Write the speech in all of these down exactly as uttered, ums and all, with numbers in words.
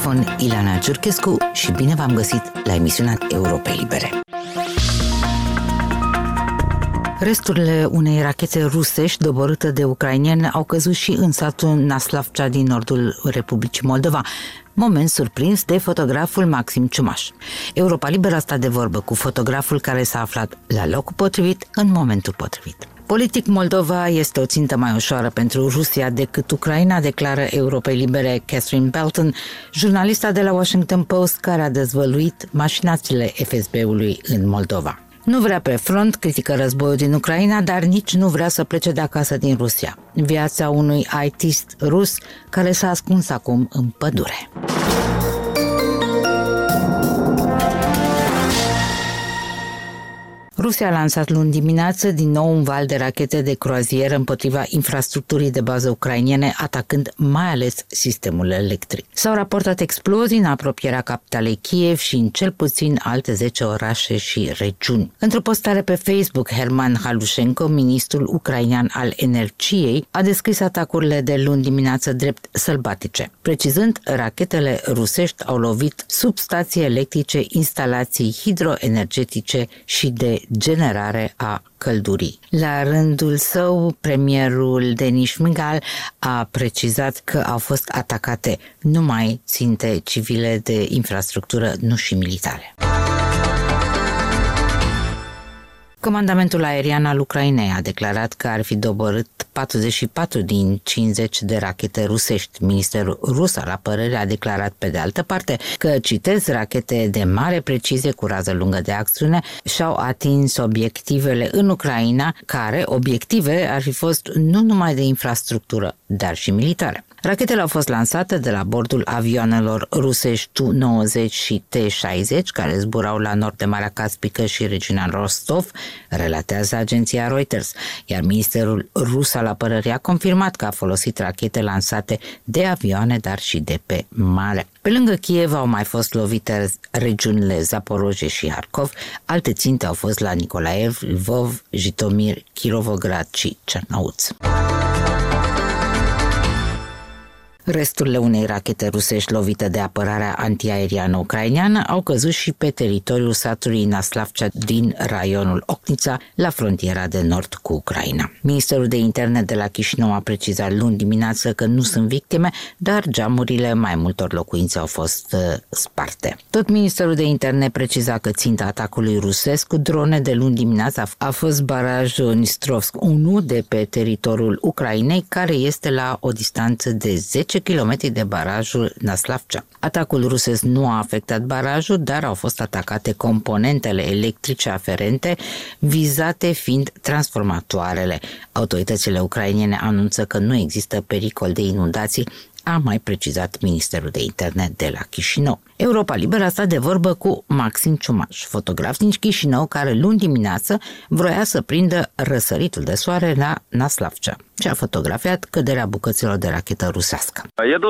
microfon Ileana Ciurchescu și bine v-am găsit la emisiunea Europe Libere. Resturile unei rachete rusești doborâte de ucraineni au căzut și în satul Naslavcea din nordul Republicii Moldova, moment surprins de fotograful Maxim Ciumaș. Europa Liberă a stat de vorbă cu fotograful care s-a aflat la locul potrivit în momentul potrivit. Politic, Moldova este o țintă mai ușoară pentru Rusia decât Ucraina, declară Europei Libere Catherine Belton, jurnalista de la Washington Post care a dezvăluit mașinațiile F S B-ului în Moldova. Nu vrea pe front, critică războiul din Ucraina, dar nici nu vrea să plece de acasă din Rusia. Viața unui artist rus care s-a ascuns acum în pădure. Rusia a lansat luni dimineață din nou un val de rachete de croazieră împotriva infrastructurii de bază ucrainene, atacând mai ales sistemul electric. S-au raportat explozii în apropierea capitalei Kiev și în cel puțin alte zece orașe și regiuni. Într-o postare pe Facebook, Herman Halushenko, ministrul ucrainean al energiei, a descris atacurile de luni dimineață drept sălbatice. Precizând, rachetele rusești au lovit substații electrice, instalații hidroenergetice și de generare a căldurii. La rândul său, premierul Denis Shmyhal a precizat că au fost atacate numai ținte civile de infrastructură, nu și militare. Comandamentul aerian al Ucrainei a declarat că ar fi doborât patruzeci și patru din cincizeci de rachete rusești. Ministerul rus al apărării a declarat pe de altă parte că, citez, rachete de mare precizie cu rază lungă de acțiune și-au atins obiectivele în Ucraina, care obiective ar fi fost nu numai de infrastructură, dar și militare. Rachetele au fost lansate de la bordul avioanelor rusești T nouăzeci și T șaizeci, care zburau la nord de Marea Caspică și regiunea Rostov, relatează agenția Reuters, iar Ministerul rus al apărării a confirmat că a folosit rachete lansate de avioane, dar și de pe mare. Pe lângă Kiev au mai fost lovite regiunile Zaporozhye și Harkov, alte ținte au fost la Nikolaev, Lvov, Jitomir, Kirovograd și Cernăuț. Resturile unei rachete rusești lovite de apărarea antiaeriană ucraineană au căzut și pe teritoriul satului Naslavcea din raionul Ochnița, la frontiera de nord cu Ucraina. Ministerul de Interne de la Chișinău a precizat luni dimineață că nu sunt victime, dar geamurile mai multor locuințe au fost uh, sparte. Tot Ministerul de Interne preciza că ținta atacului rusesc cu drone de luni dimineață a fost barajul Nistrovsk unu de pe teritoriul Ucrainei, care este la o distanță de zece kilometri de barajul Naslavcea. Atacul rusesc nu a afectat barajul, dar au fost atacate componentele electrice aferente, vizate fiind transformatoarele. Autoritățile ucrainene anunță că nu există pericol de inundații, a mai precizat Ministerul de Interne de la Chișinău. Europa Liberă a stat de vorbă cu Maxim Ciumaș, fotograf din Chișinău, care luni dimineață vroia să prindă răsăritul de soare la Naslavcea și a fotografiat căderea bucăților de rachetă rusească.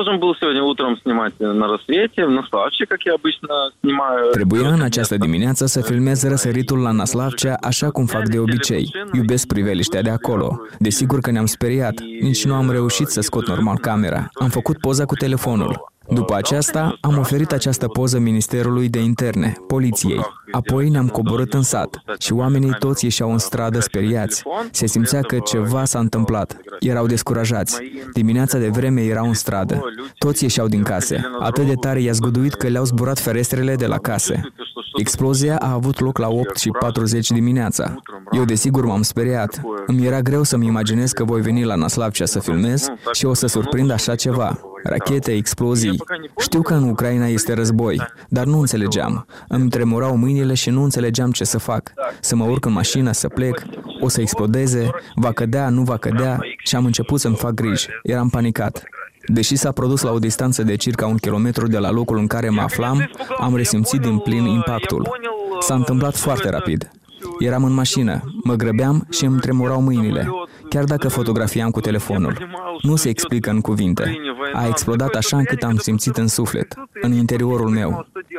Trebuia în această dimineață să filmez răsăritul la Naslavcea, așa cum fac de obicei. Iubesc priveliștea de acolo. Desigur că ne-am speriat. Nici nu am reușit să scot normal camera. Am făcut poza cu telefonul. După aceasta, am oferit această poză Ministerului de Interne, poliției. Apoi ne-am coborât în sat și oamenii toți ieșeau în stradă speriați. Se simțea că ceva s-a întâmplat. Erau descurajați. Dimineața de vreme erau în stradă. Toți ieșeau din case. Atât de tare i-a zguduit că le-au zburat ferestrele de la case. Explozia a avut loc la opt și patruzeci dimineața. Eu desigur m-am speriat. Îmi era greu să-mi imaginez că voi veni la Naslavcea să filmez și o să surprind așa ceva. Rachete, explozii. Știu că în Ucraina este război, dar nu înțelegeam. Îmi tremurau mâinile și nu înțelegeam ce să fac. Să mă urc în mașină, să plec, o să explodeze, va cădea, nu va cădea și am început să-mi fac griji. Eram panicat. Deși s-a produs la o distanță de circa un kilometru de la locul în care mă aflam, am resimțit din plin impactul. S-a întâmplat foarte rapid. Eram în mașină, mă grăbeam și îmi tremurau mâinile, chiar dacă fotografiam cu telefonul. Nu se explică în cuvinte. A explodat așa încât am simțit în suflet, în interiorul meu.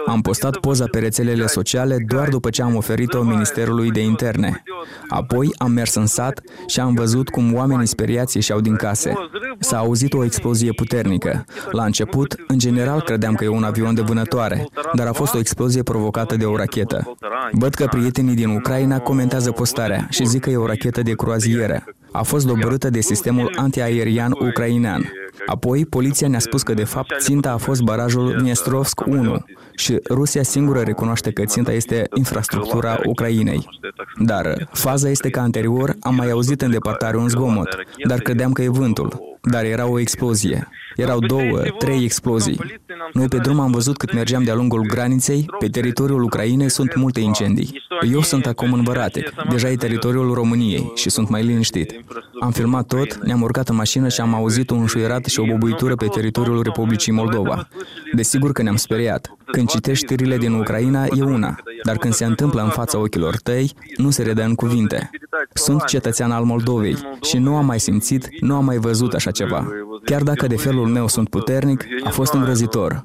Am postat poza pe rețelele sociale doar după ce am oferit-o Ministerului de Interne. Apoi am mers în sat și am văzut cum oamenii speriați ieșeau din case. S-a auzit o explozie puternică. La început, în general, credeam că e un avion de vânătoare, dar a fost o explozie provocată de o rachetă. Văd că prietenii din Ucraina comentează postarea și zic că e o rachetă de croazieră. A fost doborâtă de sistemul antiaerian ucrainean. Apoi, poliția ne-a spus că, de fapt, ținta a fost barajul Dniestrovsk unu și Rusia singură recunoaște că ținta este infrastructura Ucrainei. Dar faza este că anterior am mai auzit în depărtare un zgomot, dar credeam că e vântul. Dar era o explozie. Erau două, trei explozii. Noi pe drum am văzut cât mergeam de-a lungul graniței, pe teritoriul Ucrainei sunt multe incendii. Eu sunt acum în Văratec, deja e teritoriul României și sunt mai liniștit. Am filmat tot, ne-am urcat în mașină și am auzit un înșuierat și o bobuitură pe teritoriul Republicii Moldova. Desigur că ne-am speriat. Când citești știrile din Ucraina, e una, dar când se întâmplă în fața ochilor tăi, nu se redă în cuvinte. Sunt cetățean al Moldovei și nu am mai simțit, nu am mai văzut așa ceva. Chiar dacă de felul meu sunt puternic, a fost îngrozitor.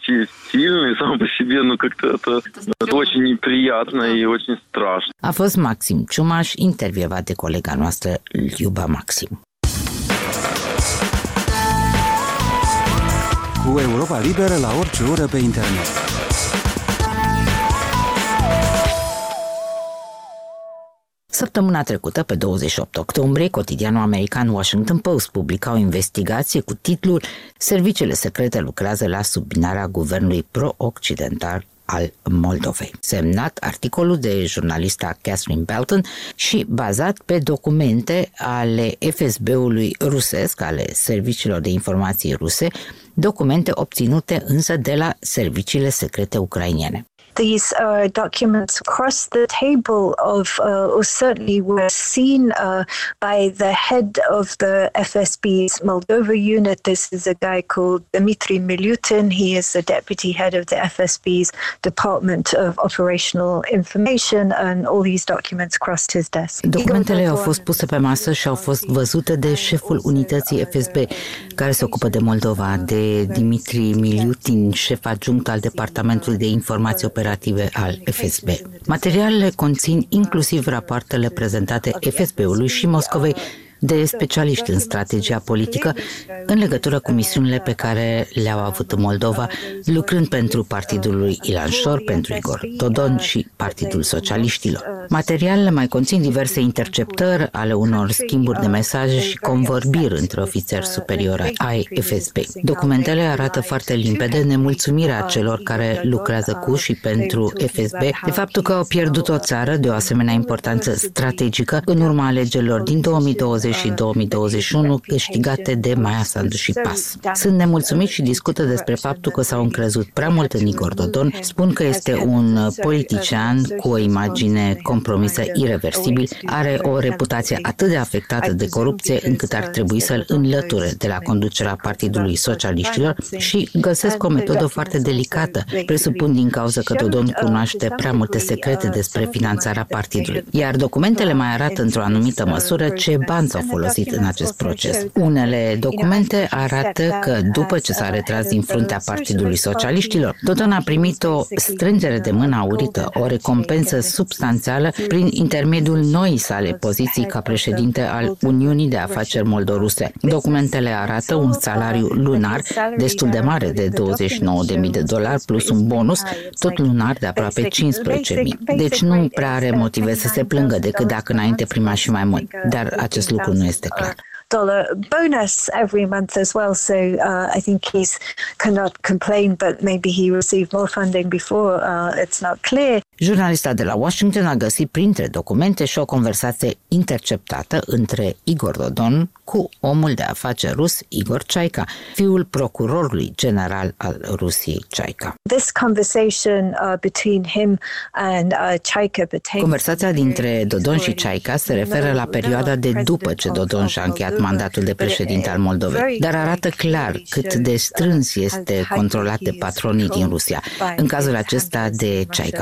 A fost Maxim Ciumaș, intervievat de colega noastră Liuba Maxim. Cu Europa Liberă la orice oră pe internet. Săptămâna trecută, pe douăzeci și opt octombrie, cotidianul american Washington Post publica o investigație cu titlul "Serviciile secrete lucrează la subminarea guvernului pro-occidental al Moldovei", semnat articolul de jurnalista Catherine Belton și bazat pe documente ale F S B-ului rusesc, ale serviciilor de informații ruse, documente obținute însă de la serviciile secrete ucrainene. These uh, documents crossed the table of, uh, or certainly were seen uh, by the head of the F S B's Moldova unit. This is a guy called Dmitry Milutin. He is the deputy head of the F S B's Department of Operational Information, and all these documents crossed his desk. Documentele au fost puse pe masă și au fost văzute de șeful unității F S B, care se ocupă de Moldova, de Dmitry Milutin, șef adjunct al Departamentului de Informații Operative al F S B. Materialele conțin inclusiv rapoartele prezentate F S B-ului și Moscovei de specialiști în strategia politică în legătură cu misiunile pe care le-au avut în Moldova, lucrând pentru partidul lui Ilan Șor, pentru Igor Dodon și Partidul Socialiștilor. Materialele mai conțin diverse interceptări ale unor schimburi de mesaje și convorbiri între ofițeri superiori ai F S B. Documentele arată foarte limpede nemulțumirea celor care lucrează cu și pentru F S B de faptul că au pierdut o țară de o asemenea importanță strategică în urma alegerilor din două mii douăzeci și două mii douăzeci și unu câștigate de Maia Sandu și Pas. Sunt nemulțumiți și discută despre faptul că s-au încrezut prea mult în Igor Dodon, spun că este un politician cu o imagine compromisă ireversibil, are o reputație atât de afectată de corupție încât ar trebui să-l înlăture de la conducerea Partidului Socialiștilor și găsesc o metodă foarte delicată, presupun din cauza că Dodon cunoaște prea multe secrete despre finanțarea partidului. Iar documentele mai arată într-o anumită măsură ce bani s-au folosit în acest proces. Unele documente arată că după ce s-a retras din fruntea Partidului Socialiștilor, Dodon a primit o strângere de mână aurită, o recompensă substanțială prin intermediul noii sale poziții ca președinte al Uniunii de Afaceri Moldoruse. Documentele arată un salariu lunar destul de mare de douăzeci și nouă de mii de dolari plus un bonus, tot lunar de aproape cincisprezece mii. Deci nu prea are motive să se plângă decât dacă înainte prima și mai mult. Dar acest lucru nu este clar. Dollar bonus every month as well, so uh, I think he's cannot complain, but maybe he received more funding before. Uh, it's not clear. Jurnalista de la Washington a găsit printre documente și o conversație interceptată între Igor Dodon cu omul de afaceri rus Igor Chaica, fiul procurorului general al Rusiei Chaica. This conversation uh, between him and uh, Chaica pertains. Conversația dintre Dodon și Chaica se referă la perioada de după ce Dodon și-a încheiat mandatul de președinte al Moldovei, dar arată clar cât de strâns este controlat de patronii din Rusia, în cazul acesta de Chaica. Când a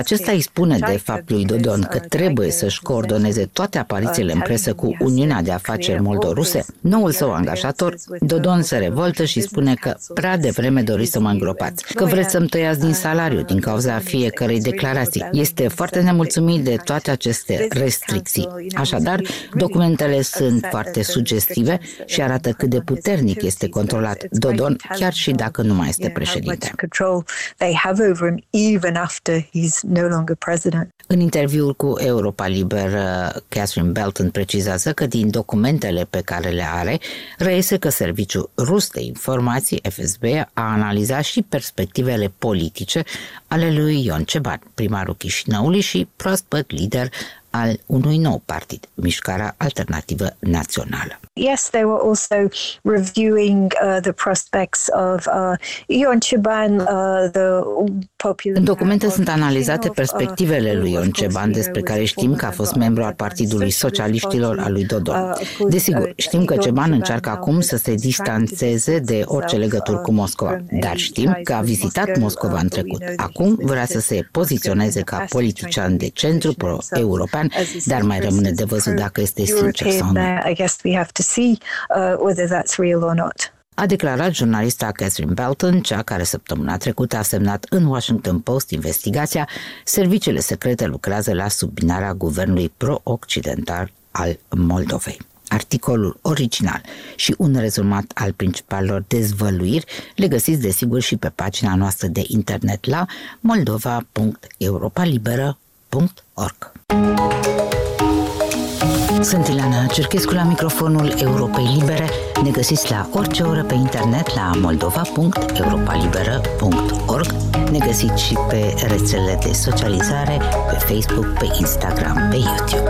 acesta îi spune de fapt lui Dodon că trebuie să-și coordoneze toate aparițiile în presă cu Uniunea de Afaceri Moldo-Ruse, noul său angajator, Dodon se revoltă și spune că prea devreme doriți să mă îngropați, că vreți să-mi tăiați din salariu din cauza fiecărei declarații. Este foarte nemulțumit de toate aceste restricții. Așadar, documentele sunt foarte sugestive și arată cât de puternic este controlat Dodon, chiar și dacă nu mai este președinte. În interviul cu Europa Liber, Catherine Belton precizează că din documentele pe care le are, reiese că Serviciul Rus de Informații, F S B, a analizat și perspectivele politice ale lui Ion Ceban, primarul Chișinăului și proaspăt lider al unui nou partid, Mișcarea Alternativă Națională. Yes, they were also reviewing uh, the prospects of uh, Ion Ceban, uh, the popular. În documente sunt analizate perspectivele lui Ion Ceban, despre care știm că a fost membru al Partidului Socialiștilor al lui Dodon. Desigur, știm că Ceban încearcă acum să se distanțeze de orice legături cu Moscova, dar știm că a vizitat Moscova în trecut. Acum vrea să se poziționeze ca politician de centru pro-european, dar mai rămâne de văzut dacă este sincer sau nu. A declarat jurnalista Catherine Belton, cea care săptămâna trecută a semnat în Washington Post investigația. Serviciile secrete lucrează la subminarea guvernului pro-occidental al Moldovei. Articolul original și un rezumat al principalelor dezvăluiri le găsiți desigur și pe pagina noastră de internet la moldova punct europa liberă punct org. Sunt Ileana Cerchescu la microfonul Europei Libere. Ne găsiți la orice oră pe internet la moldova punct europa liberă punct org. Ne găsiți și pe rețelele de socializare, pe Facebook, pe Instagram, pe YouTube.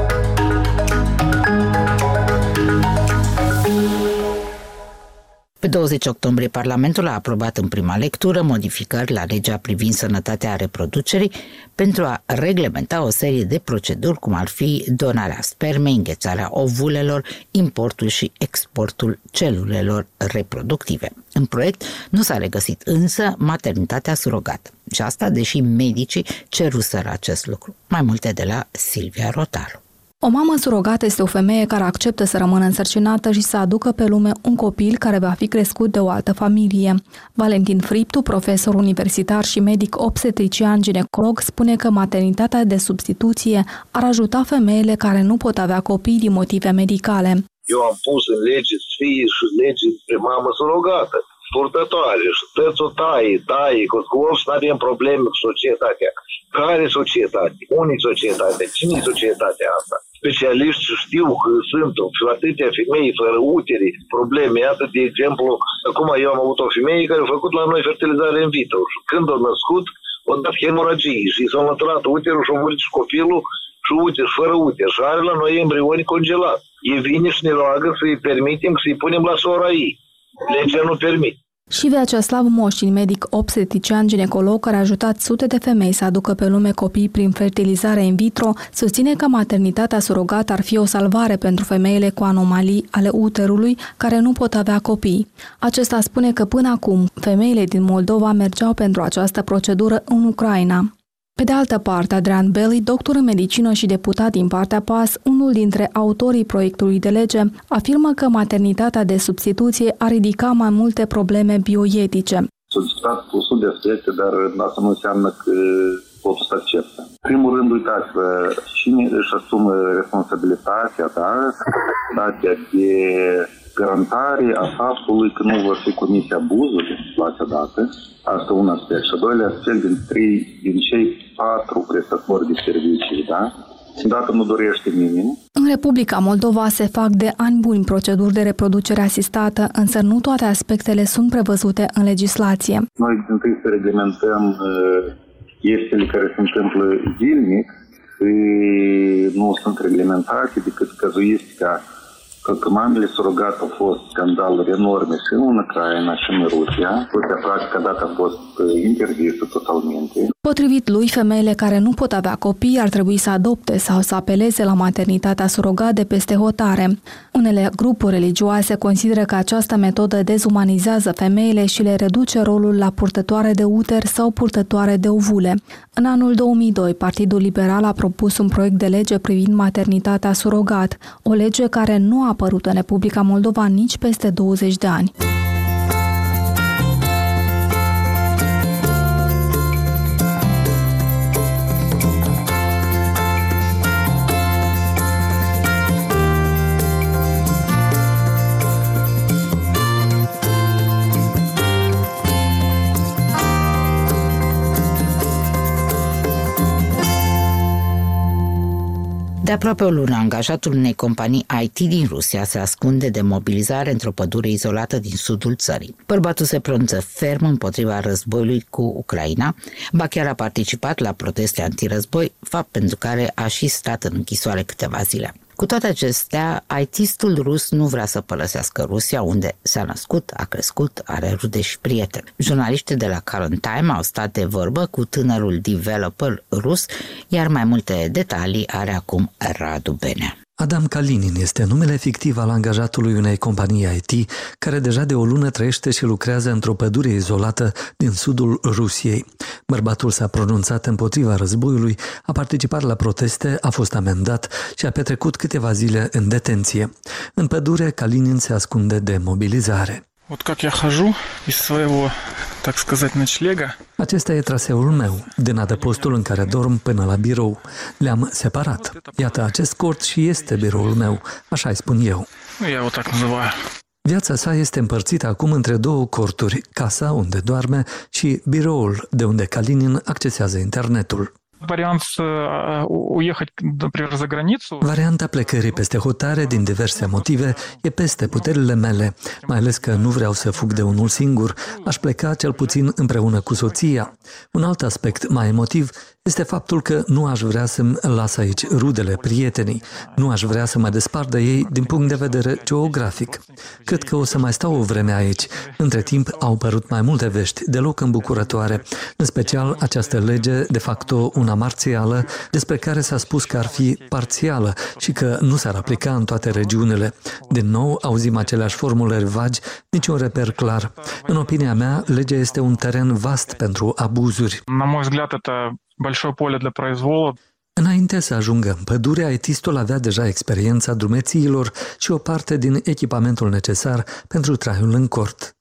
Pe douăzeci octombrie, Parlamentul a aprobat în prima lectură modificări la legea privind sănătatea reproducerii pentru a reglementa o serie de proceduri, cum ar fi donarea spermei, înghețarea ovulelor, importul și exportul celulelor reproductive. În proiect nu s-a regăsit însă maternitatea surogată. Și asta deși medicii ceruseră acest lucru. Mai multe de la Silvia Rotaru. O mamă surogată este o femeie care acceptă să rămână însărcinată și să aducă pe lume un copil care va fi crescut de o altă familie. Valentin Friptu, profesor universitar și medic obstetrician ginecolog, spune că maternitatea de substituție ar ajuta femeile care nu pot avea copii din motive medicale. Eu am pus în lege să fie și lege despre mamă surogată, purtătoare, și tăți o taie, taie, că să nu avem probleme cu societatea. Care societate? Unii societate? Cine-i societatea asta? Specialiști știu că sunt atâtea femei fără utere, probleme. Iată, de exemplu, acum eu am avut o femeie care a făcut la noi fertilizare in vitro și când a născut, a dat hemoragii și s-a înlăturat uterul și a murit și copilul și uter, fără uter. Și are la noi embrioni congelat. E vine și ne roagă să-i permitem, să-i punem la sora ei. Legea nu permite. Și Vyacheslav Moșin, medic obstetrician ginecolog care a ajutat sute de femei să aducă pe lume copii prin fertilizare in vitro, susține că maternitatea surogată ar fi o salvare pentru femeile cu anomalii ale uterului care nu pot avea copii. Acesta spune că până acum femeile din Moldova mergeau pentru această procedură în Ucraina. Pe de altă parte, Adrian Belli, doctor în medicină și deputat din partea P A S, unul dintre autorii proiectului de lege, afirmă că maternitatea de substituție ar ridica mai multe probleme bioetice. S-au discutat cu sute de aspecte, dar asta nu înseamnă că totul se acceptă. În primul rând, uitați-vă, cine își asumă responsabilitatea, da, de garantare a faptului că nu vor fi comise abuzuri la acea dată. Asta un aspect. Și a doilea aspect, din trei, din cei patru prestatori de servicii, da? Dacă nu dorește minim. În Republica Moldova se fac de ani buni proceduri de reproducere asistată, însă nu toate aspectele sunt prevăzute în legislație. Noi din tâi să reglementăm chestiile care se întâmplă zilnic și nu sunt reglementate decât cazuistica că mamele surogate au fost scandaluri enorme și în Ucraina și în Rusia. Rusia, practic, a dat a fost interzisă totalmente. Potrivit lui, femeile care nu pot avea copii ar trebui să adopte sau să apeleze la maternitatea surogat de peste hotare. Unele grupuri religioase consideră că această metodă dezumanizează femeile și le reduce rolul la purtătoare de uter sau purtătoare de ovule. În anul două mii doi, Partidul Liberal a propus un proiect de lege privind maternitatea surogat, o lege care nu a apărut în Republica Moldova nici peste douăzeci de ani. De aproape o lună, angajatul unei companii I T din Rusia se ascunde de mobilizare într-o pădure izolată din sudul țării. Bărbatul se pronunță ferm împotriva războiului cu Ucraina, ba chiar a participat la proteste antirăzboi, fapt pentru care a și stat în închisoare câteva zile. Cu toate acestea, I T-istul rus nu vrea să părăsească Rusia, unde s-a născut, a crescut, are rude și prieteni. Jurnaliștii de la Current Time au stat de vorbă cu tânărul developer rus, iar mai multe detalii are acum Radu Benea. Adam Kalinin este numele fictiv al angajatului unei companii I T, care deja de o lună trăiește și lucrează într-o pădure izolată din sudul Rusiei. Bărbatul s-a pronunțat împotriva războiului, a participat la proteste, a fost amendat și a petrecut câteva zile în detenție. În pădure, Kalinin se ascunde de mobilizare. Вот как я хожу из своего, так сказать, ночлега. Acesta e traseul meu, din adăpostul în care dorm până la birou. Le-am separat. Iată, acest cort și este biroul meu, așa îi spun eu. Nu, я его так называю. Viața sa este împărțită acum între două corturi, casa unde doarme și biroul de unde Kalinin accesează internetul. Varianta plecării peste hotare din diverse motive e peste puterile mele, mai ales că nu vreau să fug de unul singur, aș pleca cel puțin împreună cu soția. Un alt aspect mai emotiv este faptul că nu aș vrea să-mi las aici rudele, prietenii, nu aș vrea să mă despart de ei din punct de vedere geografic. Cred că o să mai stau o vreme aici. Între timp au apărut mai multe vești deloc îmbucurătoare, în special această lege, de facto una marțială, despre care s-a spus că ar fi parțială și că nu s-ar aplica în toate regiunile. Din nou auzim aceleași formulări vagi, niciun reper clar. În opinia mea, legea este un teren vast pentru abuzuri. Înainte să ajungă în pădure, I T-istul avea deja experiența drumețiilor și o parte din echipamentul necesar pentru traiul în cort.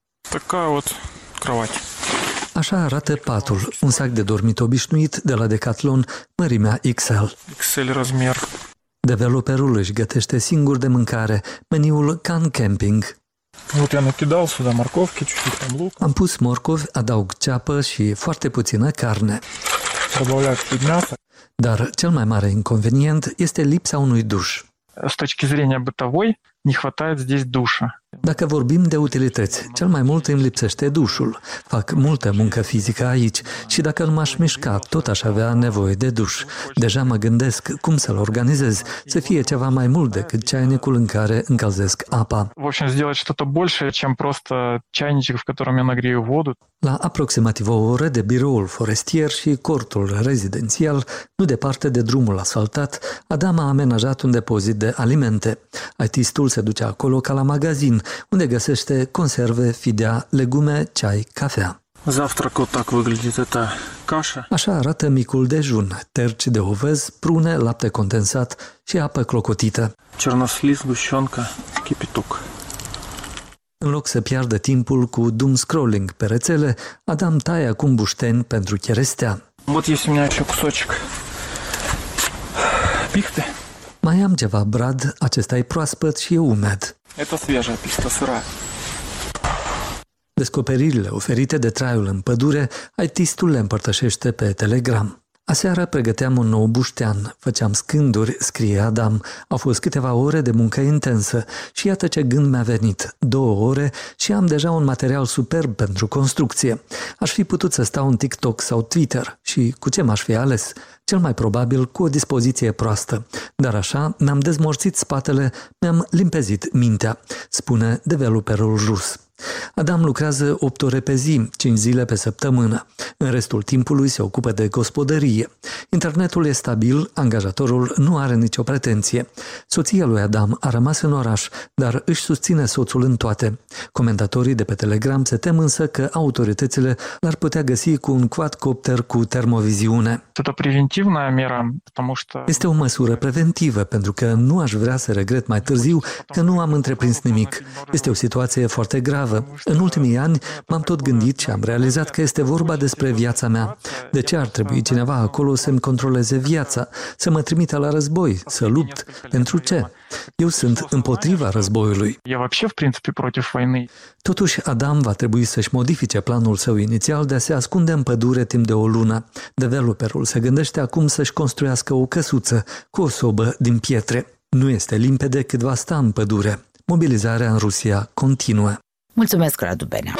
Așa arată patul, un sac de dormit obișnuit de la Decathlon, mărimea X L. X L размер. Developerul își gătește singur de mâncare, meniul Can Camping. Am pus morcovi, adaug ceapă și foarte puțină carne. Dar cel mai mare inconvenient este lipsa unui duș. С точки зрения бытовой не хватает здесь душа. Dacă vorbim de utilități, cel mai mult îmi lipsește dușul. Fac multă muncă fizică aici și dacă nu m-aș mișca, tot aș avea nevoie de duș. Deja mă gândesc cum să-l organizez, să fie ceva mai mult decât ceainicul în care încălzesc apa. В общем, сделать что-то большее, чем просто чайничек, в котором я нагрею воду. La aproximativ o oră de biroul forestier și cortul rezidențial, nu departe de drumul asfaltat, Adam a amenajat un depozit de alimente. I T-istul se duce acolo ca la magazin, unde găsește conserve, fidea, legume, ceai, cafea. Așa arată micul dejun, terci de ovăz, prune, lapte condensat și apă clocotită. În loc să piardă timpul cu doom scrolling pe rețele, Adam taie acum bușteni pentru cherestea. Mai am ceva brad, acesta e proaspăt și e umed. Descoperirile oferite de traiul în pădure, I T-istul le împărtășește pe Telegram. Aseară pregăteam un nou buștean, făceam scânduri, scrie Adam. Au fost câteva ore de muncă intensă și iată ce gând mi-a venit. Două ore și am deja un material superb pentru construcție. Aș fi putut să stau în TikTok sau Twitter și cu ce m-aș fi ales? Cel mai probabil cu o dispoziție proastă. Dar așa mi-am dezmorțit spatele, mi-am limpezit mintea, spune developerul rus. Adam lucrează opt ore pe zi, cinci zile pe săptămână. În restul timpului se ocupă de gospodărie. Internetul e stabil, angajatorul nu are nicio pretenție. Soția lui Adam a rămas în oraș, dar își susține soțul în toate. Comentatorii de pe Telegram se tem însă că autoritățile l-ar putea găsi cu un quadcopter cu termoviziune. Este o măsură preventivă, pentru că nu aș vrea să regret mai târziu că nu am întreprins nimic. Este o situație foarte gravă. În ultimii ani m-am tot gândit și am realizat că este vorba despre viața mea. De ce ar trebui cineva acolo să-mi controleze viața, să mă trimită la război, să lupt? Pentru ce? Eu sunt împotriva războiului. Totuși, Adam va trebui să-și modifice planul său inițial de a se ascunde în pădure timp de o lună. Developerul se gândește acum să-și construiască o căsuță cu o sobă din pietre. Nu este limpede cât va sta în pădure. Mobilizarea în Rusia continuă. Mulțumesc, Radu Benea.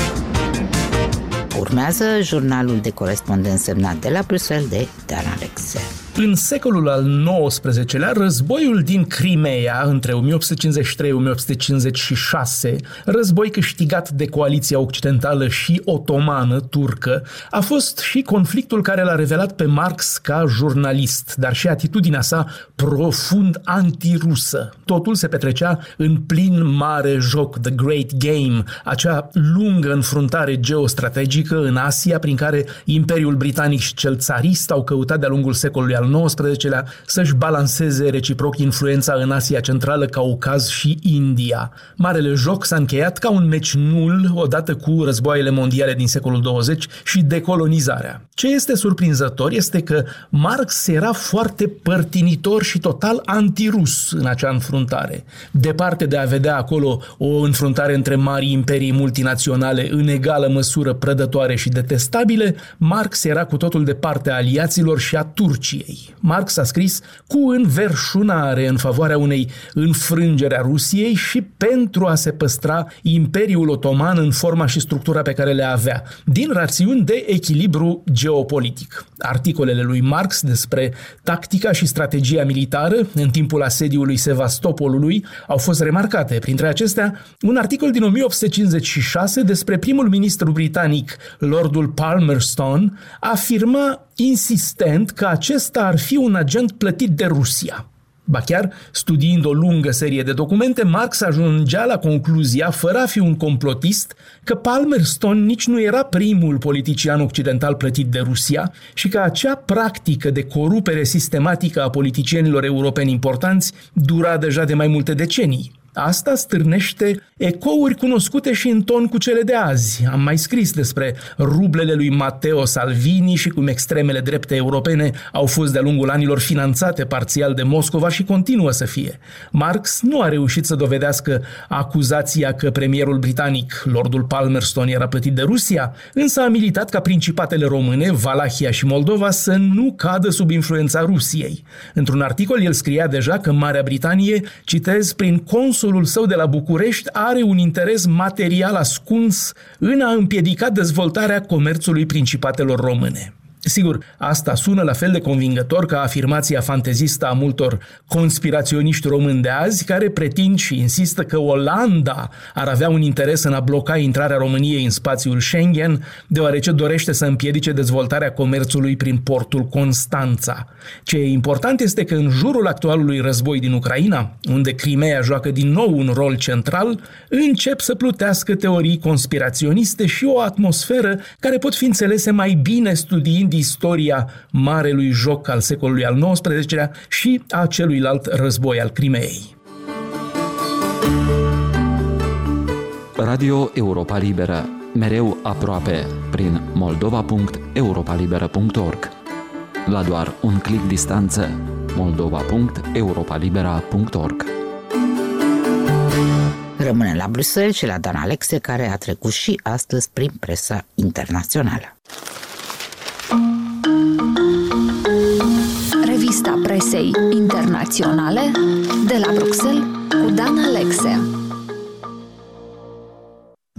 Urmează jurnalul de corespondent semnat de la Bruxelles de Dan Alexe. În secolul al nouăsprezecelea, războiul din Crimea, între o mie opt sute cincizeci și trei - o mie opt sute cincizeci și șase, război câștigat de coaliția occidentală și otomană turcă, a fost și conflictul care l-a revelat pe Marx ca jurnalist, dar și atitudinea sa profund antirusă. Totul se petrecea în plin mare joc, The Great Game, acea lungă înfruntare geostrategică în Asia prin care Imperiul Britanic și cel țarist au căutat de-a lungul secolului al nouăsprezecelea să-și balanceze reciproc influența în Asia Centrală, Caucaz și India. Marele joc s-a încheiat ca un meci nul odată cu războaiele mondiale din secolul douăzeci și decolonizarea. Ce este surprinzător este că Marx era foarte părtinitor și total antirus în acea înfruntare. Departe de a vedea acolo o înfruntare între mari imperii multinaționale în egală măsură prădătoare și detestabile, Marx era cu totul de partea aliaților și a Turciei. Marx a scris cu înverșunare în favoarea unei înfrângeri a Rusiei și pentru a se păstra Imperiul Otoman în forma și structura pe care le avea, din rațiuni de echilibru geopolitic. Articolele lui Marx despre tactica și strategia militară în timpul asediului Sevastopolului au fost remarcate. Printre acestea, un articol din o mie opt sute cincizeci și șase despre primul ministru britanic, Lordul Palmerston, afirma insistent că acesta ar fi un agent plătit de Rusia. Ba chiar, studiind o lungă serie de documente, Marx ajungea la concluzia, fără a fi un complotist, că Palmerston nici nu era primul politician occidental plătit de Rusia și că acea practică de corupere sistematică a politicienilor europeni importanți dura deja de mai multe decenii. Asta stârnește ecouri cunoscute și în ton cu cele de azi. Am mai scris despre rublele lui Matteo Salvini și cum extremele drepte europene au fost de-a lungul anilor finanțate parțial de Moscova și continuă să fie. Marx nu a reușit să dovedească acuzația că premierul britanic, Lordul Palmerston, era plătit de Rusia, însă a militat ca principatele române, Valahia și Moldova, să nu cadă sub influența Rusiei. Într-un articol el scria deja că Marea Britanie, citez, prin consulul său de la București are un interes material ascuns în a împiedica dezvoltarea comerțului principatelor române. Sigur, asta sună la fel de convingător ca afirmația fantezistă a multor conspiraționiști români de azi care pretind și insistă că Olanda ar avea un interes în a bloca intrarea României în spațiul Schengen, deoarece dorește să împiedice dezvoltarea comerțului prin portul Constanța. Ce e important este că în jurul actualului război din Ucraina, unde Crimea joacă din nou un rol central, încep să plutească teorii conspiraționiste și o atmosferă care pot fi înțelese mai bine studiind istoria marelui joc al secolului al nouăsprezecelea și a celuilalt război al Crimeei. Radio Europa Liberă, mereu aproape, prin moldova punct europa liberă punct org. La doar un clic distanță, moldova punct europa libera punct org. Rămâne la Bruxelles și la Dan Alexe, care a trecut și astăzi prin presa internațională. Revista presei internaționale de la Bruxelles cu Dan Alexe.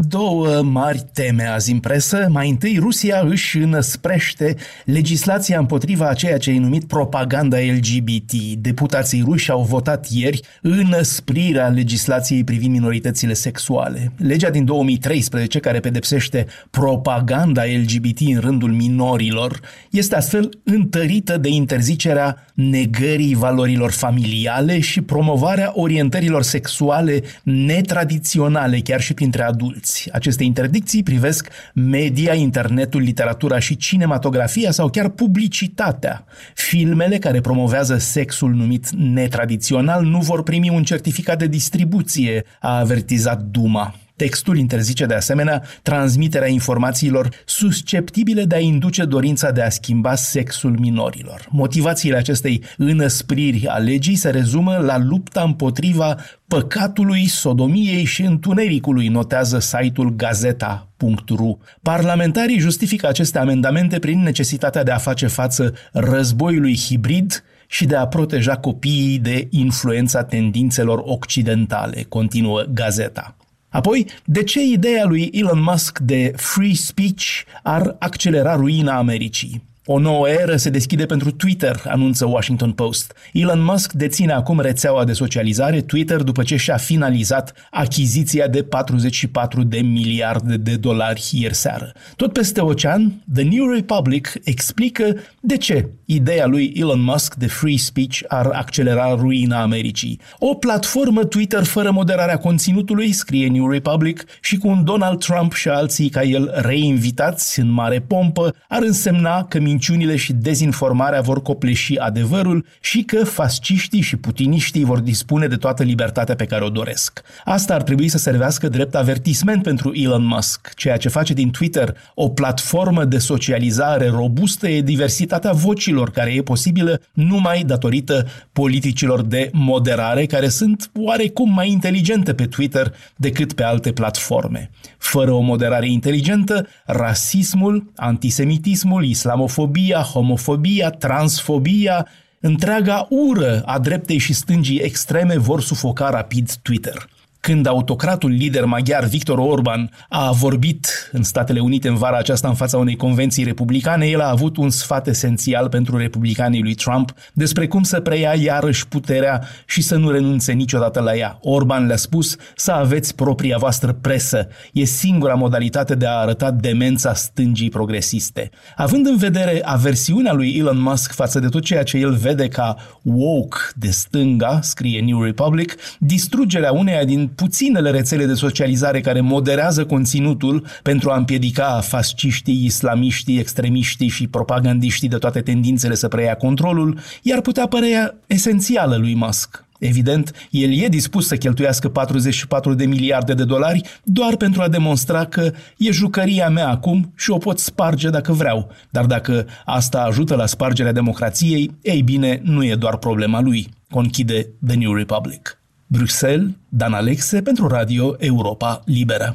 Două mari teme azi în presă. Mai întâi, Rusia își înăsprește legislația împotriva a ceea ce e numit propaganda L G B T. Deputații ruși au votat ieri înăsprirea legislației privind minoritățile sexuale. Legea din două mii treisprezece, care pedepsește propaganda L G B T în rândul minorilor, este astfel întărită de interzicerea negării valorilor familiale și promovarea orientărilor sexuale netradiționale, chiar și printre adulți. Aceste interdicții privesc media, internetul, literatura și cinematografia sau chiar publicitatea. Filmele care promovează sexul numit netradițional nu vor primi un certificat de distribuție, a avertizat Duma. Textul interzice de asemenea transmiterea informațiilor susceptibile de a induce dorința de a schimba sexul minorilor. Motivațiile acestei înăspriri a legii se rezumă la lupta împotriva păcatului, sodomiei și întunericului, notează site-ul gazeta punct ru. Parlamentarii justifică aceste amendamente prin necesitatea de a face față războiului hibrid și de a proteja copiii de influența tendințelor occidentale, continuă gazeta. Apoi, de ce ideea lui Elon Musk de free speech ar accelera ruina Americii? O nouă eră se deschide pentru Twitter, anunță Washington Post. Elon Musk deține acum rețeaua de socializare Twitter după ce și-a finalizat achiziția de patruzeci și patru de miliarde de dolari ieri seară. Tot peste ocean, The New Republic explică de ce ideea lui Elon Musk de free speech ar accelera ruina Americii. O platformă Twitter fără moderarea conținutului, scrie New Republic, și cu un Donald Trump și alții ca el reinvitați în mare pompă, ar însemna că minciunile și dezinformarea vor copleși adevărul și că fasciștii și putiniștii vor dispune de toată libertatea pe care o doresc. Asta ar trebui să servească drept avertisment pentru Elon Musk. Ceea ce face din Twitter o platformă de socializare robustă e diversitatea vocilor, care e posibilă numai datorită politicilor de moderare, care sunt oarecum mai inteligente pe Twitter decât pe alte platforme. Fără o moderare inteligentă, rasismul, antisemitismul, islamofobia, homofobia, transfobia, întreaga ură a dreptei și stângii extreme vor sufoca rapid Twitter. Când autocratul lider maghiar Viktor Orban a vorbit în Statele Unite în vara aceasta în fața unei convenții republicane, el a avut un sfat esențial pentru republicanii lui Trump despre cum să preia iarăși puterea și să nu renunțe niciodată la ea. Orban le-a spus să aveți propria voastră presă. E singura modalitate de a arăta demența stângii progresiste. Având în vedere aversiunea lui Elon Musk față de tot ceea ce el vede ca woke de stânga, scrie New Republic, distrugerea uneia din puținele rețele de socializare care moderează conținutul pentru a împiedica fasciștii, islamiștii, extremiștii și propagandiștii de toate tendințele să preia controlul, i-ar putea părea esențială lui Musk. Evident, el e dispus să cheltuiască patruzeci și patru de miliarde de dolari doar pentru a demonstra că e jucăria mea acum și o pot sparge dacă vreau. Dar dacă asta ajută la spargerea democrației, ei bine, nu e doar problema lui, conchide The New Republic. Bruxelles, Dan Alexe pentru Radio Europa Liberă.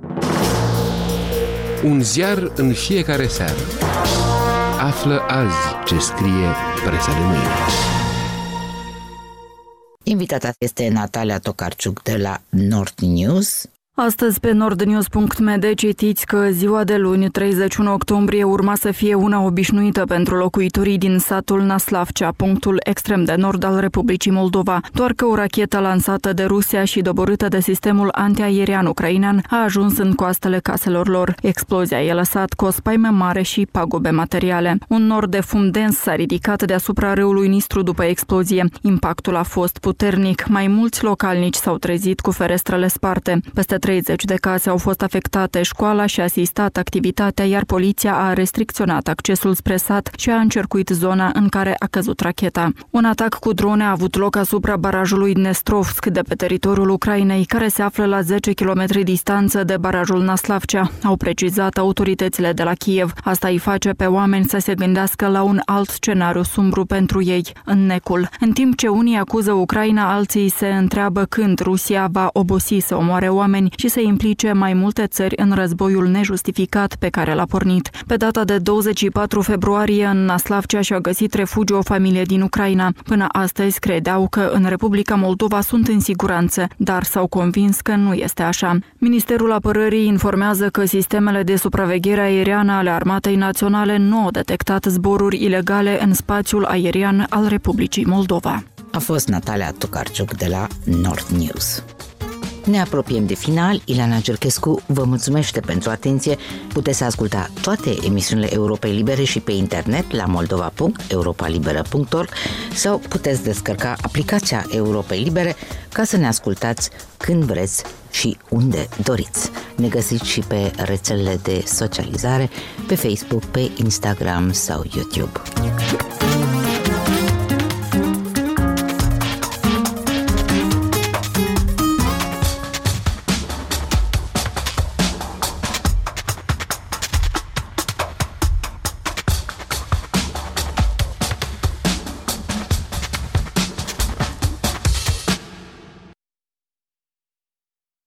Un ziar în fiecare seară. Află azi ce scrie presa de mâine. Invitata este Natalia Tokarczuk de la Nord News. Astăzi pe nordnews punct m d citiți că ziua de luni, treizeci și unu octombrie, urma să fie una obișnuită pentru locuitorii din satul Naslavcea, punctul extrem de nord al Republicii Moldova, doar că o rachetă lansată de Rusia și doborâtă de sistemul antiaerian ucrainean a ajuns în coastele caselor lor. Explozia i-a lăsat cu o spaimă mare și pagube materiale. Un nor de fum dens s-a ridicat deasupra râului Nistru după explozie. Impactul a fost puternic. Mai mulți localnici s-au trezit cu ferestrele sparte. Peste treizeci de case au fost afectate, școala și-a asistat activitatea, iar poliția a restricționat accesul spre sat și a încercuit zona în care a căzut racheta. Un atac cu drone a avut loc asupra barajului Dnestrovsk de pe teritoriul Ucrainei, care se află la zece kilometri distanță de barajul Naslavcea, au precizat autoritățile de la Kiev. Asta îi face pe oameni să se gândească la un alt scenariu sumbru pentru ei, înnecul. În timp ce unii acuză Ucraina, alții se întreabă când Rusia va obosi să omoare oameni și să implice mai multe țări în războiul nejustificat pe care l-a pornit. Pe data de douăzeci și patru februarie, în Naslavcea și-a găsit refugiu o familie din Ucraina. Până astăzi credeau că în Republica Moldova sunt în siguranță, dar s-au convins că nu este așa. Ministerul Apărării informează că sistemele de supraveghere aeriană ale Armatei Naționale nu au detectat zboruri ilegale în spațiul aerian al Republicii Moldova. A fost Natalia Tucarciuc de la Nord News. Ne apropiem de final. Ileana Gerchescu vă mulțumește pentru atenție. Puteți asculta toate emisiunile Europei Libere și pe internet la moldova punct europa liberă punct org sau puteți descărca aplicația Europei Libere ca să ne ascultați când vreți și unde doriți. Ne găsiți și pe rețelele de socializare, pe Facebook, pe Instagram sau YouTube.